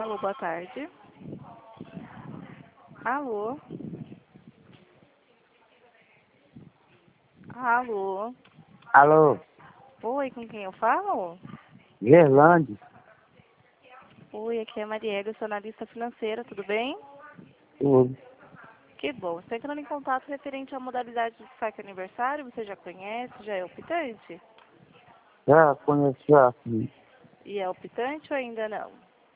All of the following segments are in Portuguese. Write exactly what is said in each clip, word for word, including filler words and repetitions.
Alô, boa tarde. Alô? Alô? Alô, Oi, com quem eu falo? Gerlande? Oi, aqui é a Mariela, sou analista financeira, tudo bem? Tudo. Que bom. Estou entrando em contato referente à modalidade de saque aniversário, você já conhece, já é optante? Já conheço já, sim. E é optante ou ainda não?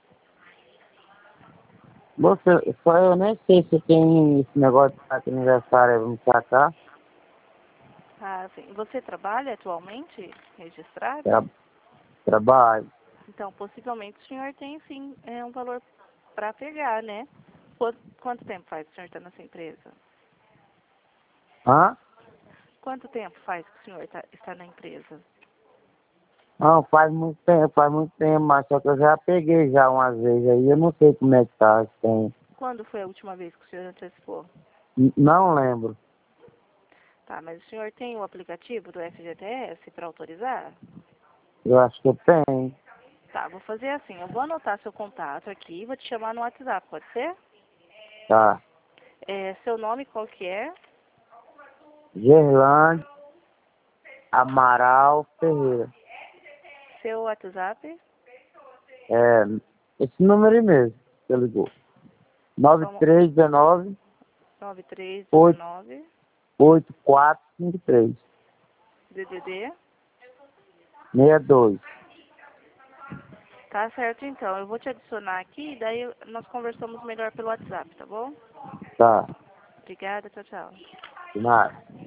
Você, só eu nem sei se tem esse negócio de saque aniversário pra me sacar. Ah, sim. Você trabalha atualmente registrado? Tra trabalho. Então, possivelmente o senhor tem sim é, um valor para pegar, né? Qu- Quanto tempo faz que o senhor está nessa empresa? Hã? Quanto tempo faz que o senhor tá- está na empresa? Não, faz muito tempo, faz muito tempo, mas só que eu já peguei já umas vezes aí, eu não sei como é que tá, se tem. Quando foi a última vez que o senhor antecipou? N- Não lembro. Tá, mas o senhor tem o aplicativo do F G T S para autorizar? Eu acho que eu tenho. Tá, vou fazer assim, eu vou anotar seu contato aqui e vou te chamar no WhatsApp, pode ser? Tá. É, seu nome qual que é? Gerlande Amaral Ferreira. Seu WhatsApp? É, esse número aí mesmo, que você ligou. nove Vamos, três um nove, nove três um oito nove, oito quatro cinco três, D D D. seis dois. Tá certo então, eu vou te adicionar aqui e daí nós conversamos melhor pelo WhatsApp, tá bom? Tá. Obrigada, tchau, tchau. De nada.